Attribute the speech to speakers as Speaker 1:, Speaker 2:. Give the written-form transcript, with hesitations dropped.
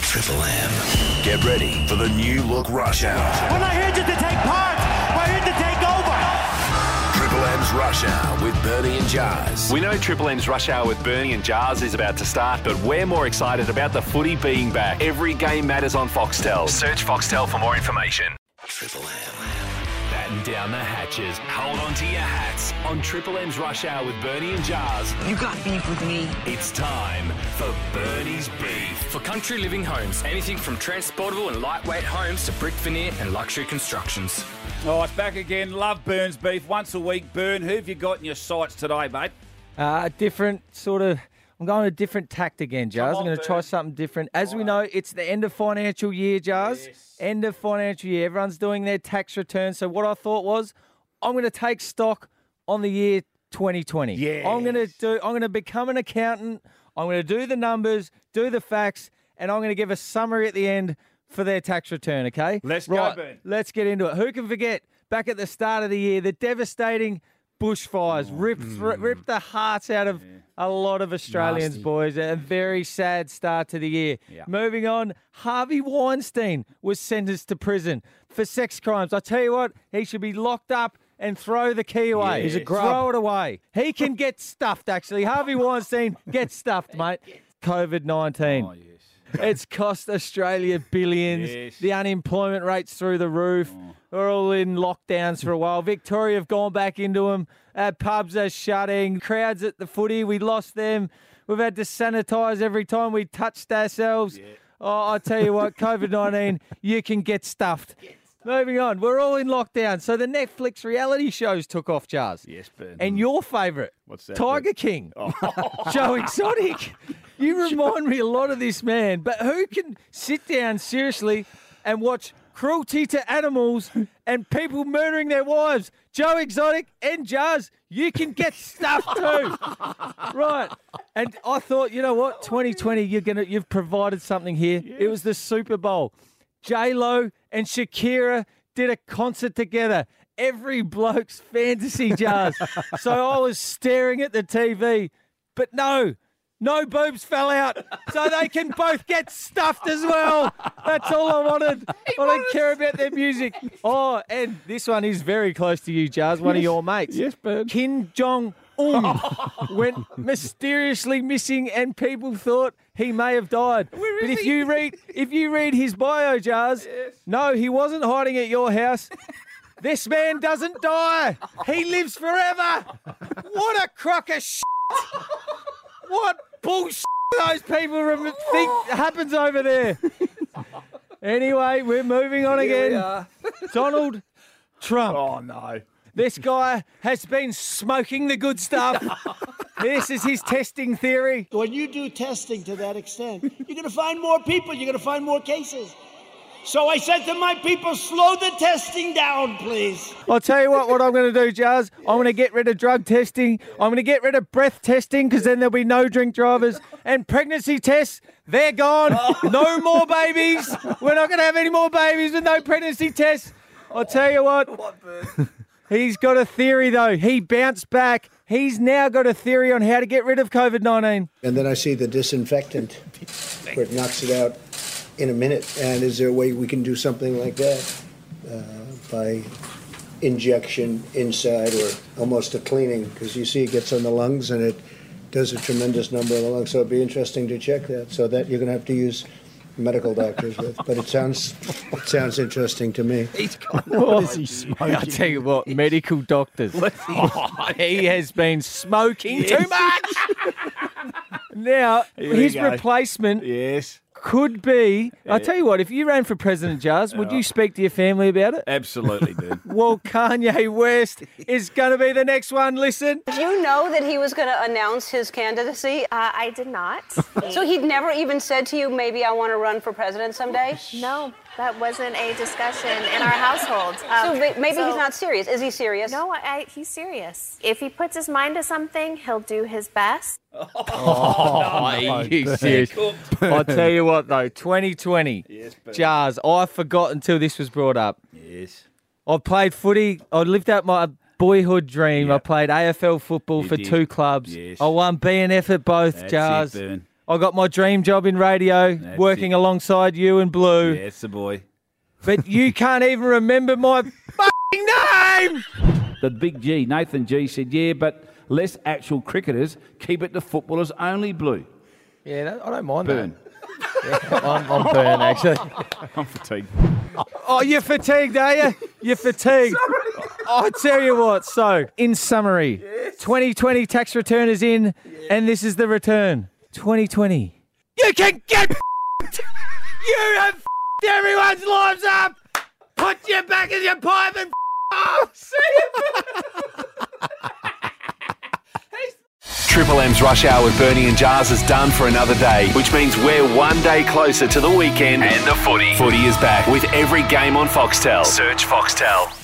Speaker 1: Triple M. Get ready for the new look Rush Hour.
Speaker 2: We're not here just to take part. We're here to take over.
Speaker 1: Triple M's Rush Hour with Bernie and Jars.
Speaker 3: We know Triple M's Rush Hour with Bernie and Jars is about to start, but we're more excited about the footy being back. Every game matters on Foxtel. Search Foxtel for more information.
Speaker 1: Triple M.
Speaker 3: Batten down the hatches. Hold on to your hats. On Triple M's Rush Hour with Bernie and Jars,
Speaker 4: You got beef with me?
Speaker 3: it's time for Bernie's Beef.
Speaker 5: For country living homes, anything from transportable and lightweight homes to brick veneer and luxury constructions.
Speaker 6: Oh, it's back again. Love Burns beef once a week. Burn, who have you got in your sights today, mate?
Speaker 7: Different sort of. I'm going a different tact again, Jars.
Speaker 6: Come
Speaker 7: I'm
Speaker 6: on,
Speaker 7: going to try
Speaker 6: Burn.
Speaker 7: something different. As we know, it's the end of financial year, Jars.
Speaker 6: Yes.
Speaker 7: End of financial year. Everyone's doing their tax return. So what I thought was, I'm going to take stock on the year 2020.
Speaker 6: Yes.
Speaker 7: I'm going to become an accountant. I'm going to do the numbers, do the facts, and I'm going to give a summary at the end for their tax return, okay?
Speaker 6: Let's go,
Speaker 7: right,
Speaker 6: Burn.
Speaker 7: Let's get into it. Who can forget back at the start of the year, the devastating bushfires ripped the hearts out of a lot of Australians,
Speaker 6: Nasty.
Speaker 7: boys. A very sad start to the year.
Speaker 6: Yeah.
Speaker 7: Moving on, Harvey Weinstein was sentenced to prison for sex crimes. I tell you what, he should be locked up and throw the key away.
Speaker 6: He's a
Speaker 7: grub. Throw it away. He can get stuffed, actually. Harvey Weinstein, get stuffed, mate. COVID-19.
Speaker 6: Oh, yes.
Speaker 7: It's cost Australia billions.
Speaker 6: Yes.
Speaker 7: The unemployment rate's through the roof. We're all in lockdowns for a while. Victoria have gone back into them. Pubs are shutting. Crowds at the footy, we lost them. We've had to sanitise every time we touched ourselves.
Speaker 6: Yeah.
Speaker 7: Oh, I tell you what, COVID-19, you can get stuffed. Moving on, we're all in lockdown. So the Netflix reality shows took off, Jars.
Speaker 6: Yes, Burn.
Speaker 7: And your favourite,
Speaker 6: What's that,
Speaker 7: Tiger
Speaker 6: Burn?
Speaker 7: King, Joe Exotic. You remind me a lot of this man, but who can sit down seriously and watch cruelty to animals and people murdering their wives? Joe Exotic and Jars, you can get stuffed too. Right. And I thought, you know what, 2020, you've provided something here. It was the Super Bowl. J-Lo and Shakira did a concert together. Every bloke's fantasy, Jars. So I was staring at the TV, but no boobs fell out, so they can both get stuffed as well. That's all I wanted. I don't care about their music. Oh, and this one is very close to you, Jars, one of your mates.
Speaker 6: Yes, Burn.
Speaker 7: Kim Jong-un went mysteriously missing and people thought he may have died. But if you read his bio, Jars, no, he wasn't hiding at your house. This man doesn't die. He lives forever. What a crock of shit. What bullshit those people think happens over there. Anyway, we're moving on again. Donald Trump.
Speaker 6: Oh, no.
Speaker 7: This guy has been smoking the good stuff. This is his testing theory.
Speaker 8: When you do testing to that extent, you're going to find more people. You're going to find more cases. So I said to my people, slow the testing down, please.
Speaker 7: I'll tell you what I'm going to do, Jars. I'm going to get rid of drug testing. I'm going to get rid of breath testing because then there'll be no drink drivers. And pregnancy tests, they're gone. No more babies. We're not going to have any more babies with no pregnancy tests. I'll tell you what. He's got a theory, though. He bounced back. He's now got a theory on how to get rid of COVID-19.
Speaker 9: And then I see the disinfectant where it knocks it out in a minute. And is there a way we can do something like that by injection inside or almost a cleaning? Because you see it gets on the lungs and it does a tremendous number of the lungs. So it'd be interesting to check that. So that you're going to have to use medical doctors with. But it sounds interesting to me.
Speaker 7: What is he smoking? I'll tell you what, medical doctors. He has been smoking too much. Now,
Speaker 6: Here we
Speaker 7: his
Speaker 6: go.
Speaker 7: replacement
Speaker 6: Yes.
Speaker 7: could be... I'll tell you what, if you ran for president, Jars, would you speak to your family about it?
Speaker 6: Absolutely, Burn.
Speaker 7: Well, Kanye West is going to be the next one. Listen.
Speaker 10: Did you know that he was going to announce his candidacy?
Speaker 11: I did not.
Speaker 10: So he'd never even said to you, maybe I want to run for president someday?
Speaker 11: No, that wasn't a discussion in our household.
Speaker 10: So maybe he's not serious. Is he serious?
Speaker 11: No, he's serious. If he puts his mind to something, he'll do his best.
Speaker 7: Are you serious? I'll tell you what, though, 2020,
Speaker 6: Yes, Burn.
Speaker 7: Jars, I forgot until this was brought up.
Speaker 6: Yes.
Speaker 7: I played footy. I lived out my boyhood dream.
Speaker 6: Yep.
Speaker 7: I played AFL football
Speaker 6: You
Speaker 7: for
Speaker 6: did.
Speaker 7: 2 clubs.
Speaker 6: Yes.
Speaker 7: I won BNF at both,
Speaker 6: That's
Speaker 7: Jars.
Speaker 6: it, Burn.
Speaker 7: I got my dream job in radio, working alongside you and Blue.
Speaker 6: Yeah, it's the boy.
Speaker 7: But you can't even remember my fucking name!
Speaker 6: The big G, Nathan G, said, yeah, but less actual cricketers. Keep it to footballers only, Blue.
Speaker 7: Yeah, I don't mind
Speaker 6: Burn.
Speaker 7: that. Yeah, I'm Burn, actually.
Speaker 6: I'm fatigued.
Speaker 7: Oh, you're fatigued, are you? You're fatigued. I tell you what, so, in summary, 2020 tax return is in, and this is the return. 2020. You can get You have everyone's lives up! Put your back in your pipe and off! See you!
Speaker 3: Triple M's Rush Hour with Bernie and Jars is done for another day, which means we're one day closer to the weekend and the footy. Footy is back with every game on Foxtel. Search Foxtel.